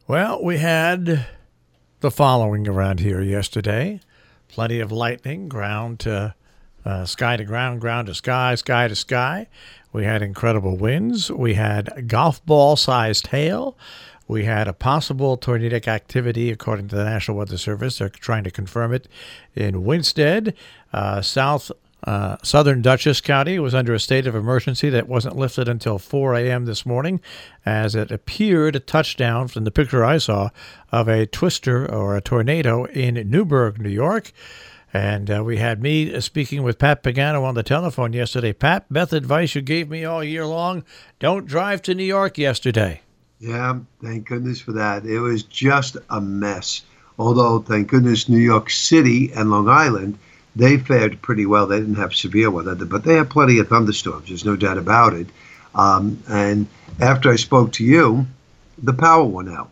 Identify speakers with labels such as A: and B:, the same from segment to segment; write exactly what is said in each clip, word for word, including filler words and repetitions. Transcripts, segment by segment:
A: Well, we had the following around here yesterday. Plenty of lightning, ground to uh, sky to ground, ground to sky, sky to sky. We had incredible winds. We had golf ball-sized hail. We had a possible tornadic activity, according to the National Weather Service. They're trying to confirm it in Winstead. Uh, south uh, southern Dutchess County was under a state of emergency that wasn't lifted until four a.m. this morning, as it appeared a touchdown from the picture I saw of a twister or a tornado in Newburgh, New York. And uh, we had me speaking with Pat Pagano on the telephone yesterday. Pat, best advice you gave me all year long, don't drive to New York yesterday.
B: Yeah, thank goodness for that. It was just a mess. Although, thank goodness, New York City and Long Island, they fared pretty well. They didn't have severe weather, but they had plenty of thunderstorms. There's no doubt about it. Um, and after I spoke to you, the power went out.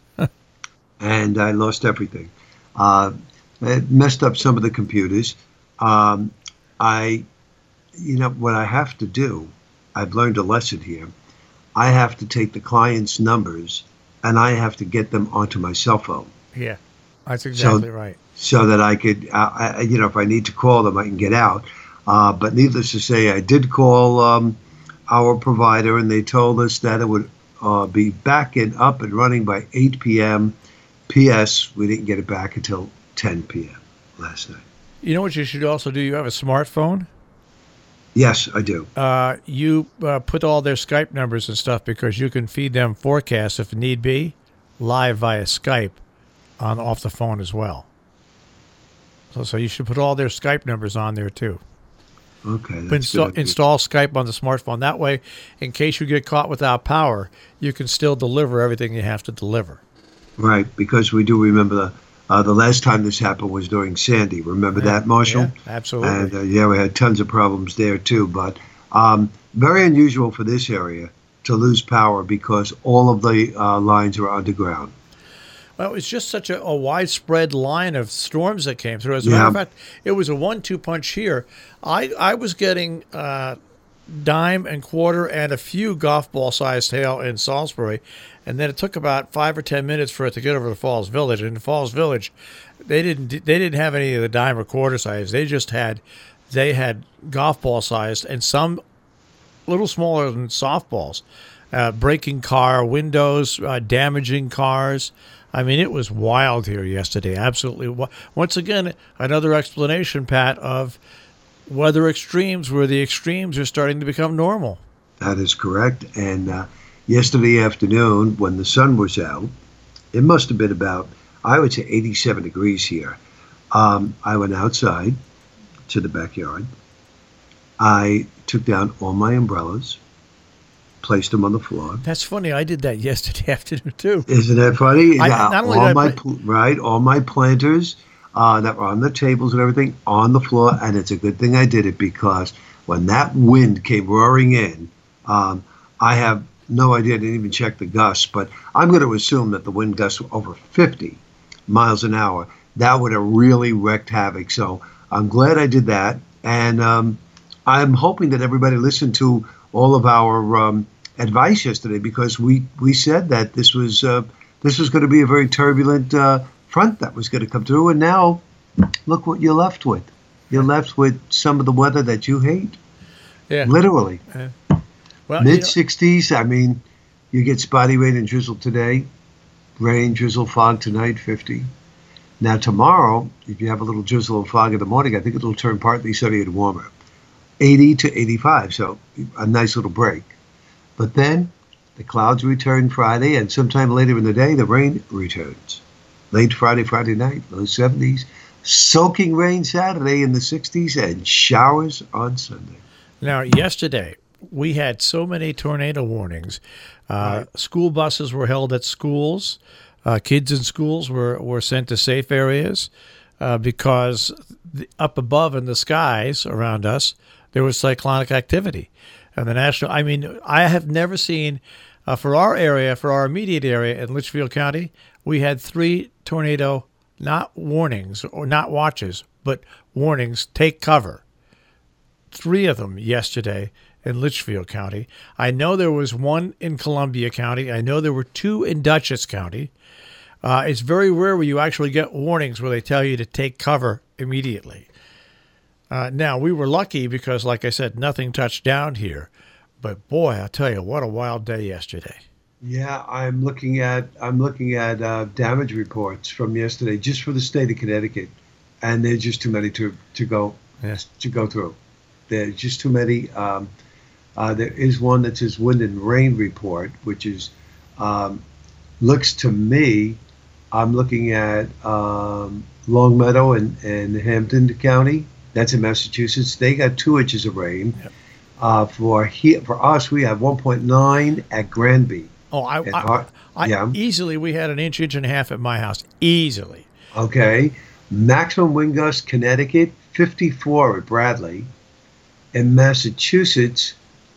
B: And I lost everything. Uh, it messed up some of the computers. Um, I, you know, what I have to do, I've learned a lesson here. I have to take the client's numbers and I have to get them onto my cell phone.
A: Yeah, that's exactly
B: so,
A: right.
B: So that I could, uh, I, you know, if I need to call them, I can get out. Uh, but needless to say, I did call um, our provider and they told us that it would uh, be back and up and running by eight p.m. P S. We didn't get it back until ten p.m. last night.
A: You know what you should also do? You have a smartphone?
B: Yes, I do.
A: Uh, you uh, put all their Skype numbers and stuff because you can feed them forecasts if need be, live via Skype on off the phone as well. So, so you should put all their Skype numbers on there too.
B: Okay. That's
A: Install,
B: good.
A: install Skype on the smartphone. That way, in case you get caught without power, you can still deliver everything you have to deliver.
B: Right, because we do remember the uh, the last time this happened was during Sandy. Remember yeah, that, Marshall?
A: Yeah, absolutely.
B: And uh, yeah, we had tons of problems there too. But um, very unusual for this area to lose power because all of the uh, lines are underground.
A: Well, it was just such a, a widespread line of storms that came through. As a
B: yeah.
A: matter of fact, it was a one two punch here. I, I was getting uh, dime and quarter and a few golf ball-sized hail in Salisbury, and then it took about five or ten minutes for it to get over to Falls Village. And in Falls Village, they didn't they didn't have any of the dime or quarter size. They just had they had golf ball sized and some little smaller than softballs, uh, breaking car windows, uh, damaging cars. I mean, it was wild here yesterday. Absolutely. Once again, another explanation, Pat, of weather extremes where the extremes are starting to become normal.
B: That is correct. And uh, yesterday afternoon, when the sun was out, it must have been about, I would say, eighty-seven degrees here. Um, I went outside to the backyard. I took down all my umbrellas, placed them on the floor.
A: That's funny. I did that yesterday afternoon too.
B: Isn't that funny?
A: I,
B: uh,
A: not only
B: all
A: did
B: my
A: I play-
B: right, all my planters uh, that were on the tables and everything on the floor, and it's a good thing I did it because when that wind came roaring in, um, I have no idea. I didn't even check the gusts, but I'm going to assume that the wind gusts were over fifty miles an hour. That would have really wreaked havoc. So I'm glad I did that, and um, I'm hoping that everybody listened to all of our um, advice yesterday because we, we said that this was uh, this was going to be a very turbulent uh, front that was going to come through, and now look what you're left with. You're left with some of the weather that you hate.
A: Yeah,
B: literally.
A: Uh, well,
B: mid sixties. You know, I mean, you get spotty rain and drizzle today, rain, drizzle, fog tonight, fifty. Now tomorrow, if you have a little drizzle and fog in the morning, I think it'll turn partly sunny and warmer. eighty to eighty-five, so a nice little break. But then the clouds return Friday, and sometime later in the day, the rain returns. Late Friday, Friday night, low seventies. Soaking rain Saturday in the sixties, and showers on Sunday.
A: Now, yesterday, we had so many tornado warnings. Uh, right. School buses were held at schools. Uh, kids in schools were, were sent to safe areas uh, because the, up above in the skies around us, there was cyclonic activity. And the national, I mean, I have never seen, uh, for our area, for our immediate area in Litchfield County, we had three tornado, not warnings or not watches, but warnings, take cover. Three of them yesterday in Litchfield County. I know there was one in Columbia County. I know there were two in Dutchess County. Uh, it's very rare where you actually get warnings where they tell you to take cover immediately. Uh, now, we were lucky because, like I said, nothing touched down here. But boy, I'll tell you, what a wild day yesterday.
B: Yeah, I'm looking at I'm looking at uh, damage reports from yesterday just for the state of Connecticut, and there's just too many to to go
A: Yes.
B: to go through. There's just too many. Um, uh, there is one that says wind and rain report, which is um, looks to me. I'm looking at um, Long Meadow and, and Hampton County. That's in Massachusetts. They got two inches of rain.
A: Yep.
B: Uh, for here, for us, we have one point nine at Granby.
A: Oh, I,
B: And
A: I,
B: our-
A: I
B: yeah.
A: easily we had an inch, inch and a half at my house. Easily.
B: Okay. Maximum wind gust, Connecticut, fifty-four at Bradley. In Massachusetts,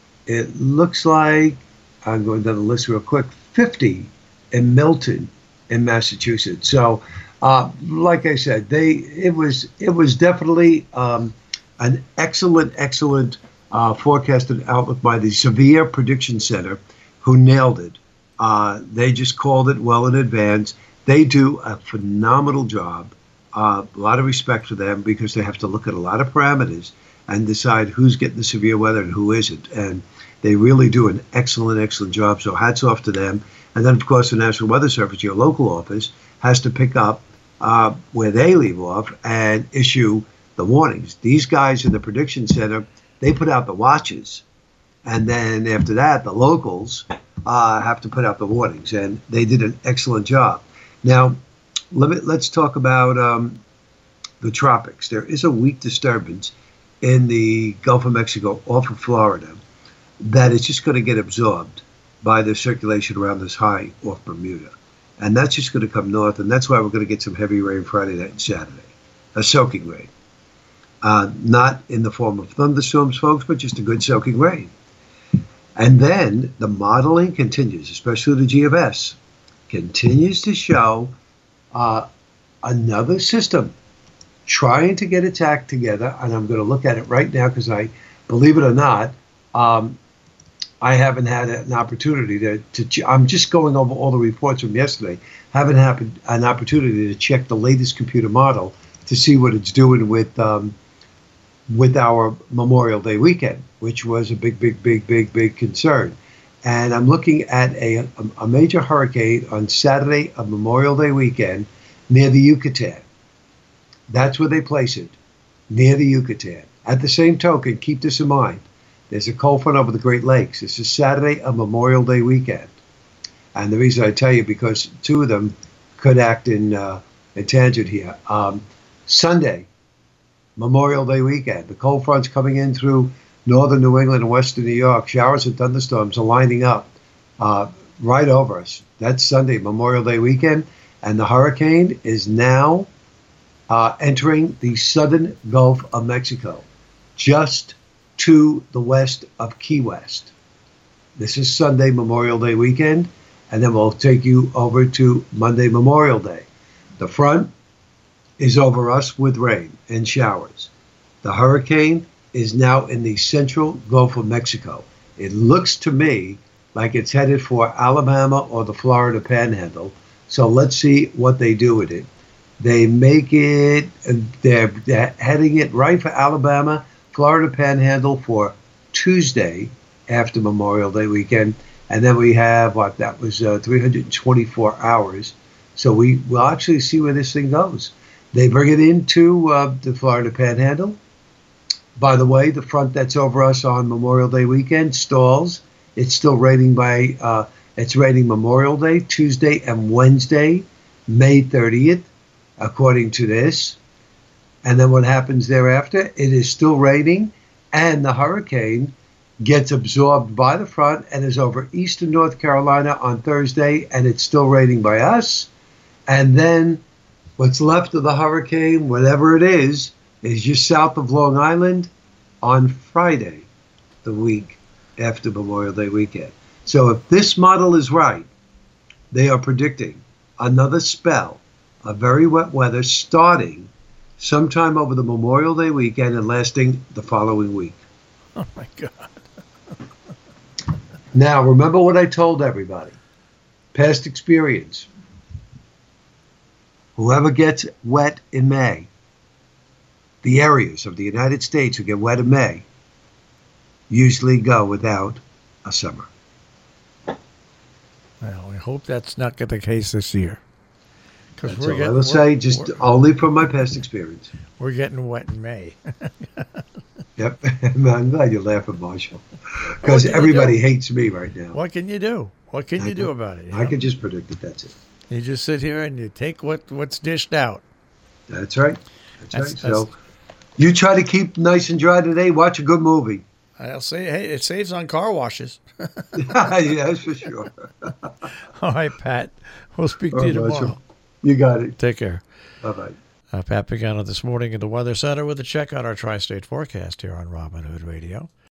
B: it looks like, I'm going down the list real quick, fifty in Milton in Massachusetts. So, uh, like I said, they it was it was definitely um, an excellent, excellent uh, forecasted outlook by the Severe Prediction Center, who nailed it. Uh, they just called it well in advance. They do a phenomenal job. Uh, a lot of respect for them because they have to look at a lot of parameters and decide who's getting the severe weather and who isn't. And they really do an excellent, excellent job. So hats off to them. And then, of course, the National Weather Service, your local office, has to pick up uh, where they leave off and issue the warnings. These guys in the Prediction Center, they put out the watches. And then after that, the locals uh, have to put out the warnings. And they did an excellent job. Now, let me, let's talk about um, the tropics. There is a weak disturbance in the Gulf of Mexico off of Florida that is just going to get absorbed by the circulation around this high off Bermuda. And that's just going to come north, and that's why we're going to get some heavy rain Friday night and Saturday, a soaking rain. Uh, not in the form of thunderstorms, folks, but just a good soaking rain. And then the modeling continues, especially the G F S, continues to show uh, another system trying to get its act together. And I'm going to look at it right now because I, believe it or not, um, I haven't had an opportunity to, to, ch- I'm just going over all the reports from yesterday, haven't had an opportunity to check the latest computer model to see what it's doing with um, with our Memorial Day weekend, which was a big, big, big, big, big concern. And I'm looking at a, a major hurricane on Saturday of Memorial Day weekend near the Yucatan. That's where they place it, near the Yucatan. At the same token, keep this in mind. There's a cold front over the Great Lakes. This is Saturday of Memorial Day weekend. And the reason I tell you, because two of them could act in, uh, in tangent here. Um, Sunday, Memorial Day weekend. The cold front's coming in through northern New England and western New York. Showers and thunderstorms are lining up uh, right over us. That's Sunday, Memorial Day weekend. And the hurricane is now uh, entering the southern Gulf of Mexico, just to the west of Key West. This is Sunday, Memorial Day weekend. And then we'll take you over to Monday, Memorial Day. The front is over us with rain and showers. The hurricane is now in the central Gulf of Mexico. It looks to me like it's headed for Alabama or the Florida Panhandle. So let's see what they do with it. They make it, they're, they're heading it right for Alabama, Florida Panhandle for Tuesday after Memorial Day weekend. And then we have, what, that was uh, three hundred twenty-four hours. So we will actually see where this thing goes. They bring it into uh, the Florida Panhandle. By the way, the front that's over us on Memorial Day weekend stalls. It's still raining by, uh, it's raining Memorial Day, Tuesday and Wednesday, May thirtieth, according to this. And then what happens thereafter? It is still raining, and the hurricane gets absorbed by the front and is over eastern North Carolina on Thursday, and it's still raining by us. And then what's left of the hurricane, whatever it is, is just south of Long Island on Friday, the week after Memorial Day weekend. So if this model is right, they are predicting another spell of very wet weather starting sometime over the Memorial Day weekend and lasting the following week.
A: Oh, my God.
B: Now, remember what I told everybody. Past experience. Whoever gets wet in May, the areas of the United States who get wet in May, usually go without a summer.
A: Well, we hope that's not the case this year.
B: That's we're all getting, I will say, just only from my past experience.
A: We're getting wet in May.
B: Yep. I'm glad you're laughing, Marshall. Because everybody hates me right now.
A: What can you do? What can I you do can, about it? You
B: I know? can just predict it. That's it.
A: You just sit here and you take what, what's dished out.
B: That's right. That's, that's right. That's, so you try to keep nice and dry today. Watch a good movie.
A: I'll say, hey, it saves on car washes.
B: Yeah, that's for sure.
A: All right, Pat. We'll speak to you tomorrow. Marshall.
B: You got it.
A: Take care.
B: Bye-bye.
A: Uh, Pat Pagano this morning in the Weather Center with a check on our tri-state forecast here on Robin Hood Radio.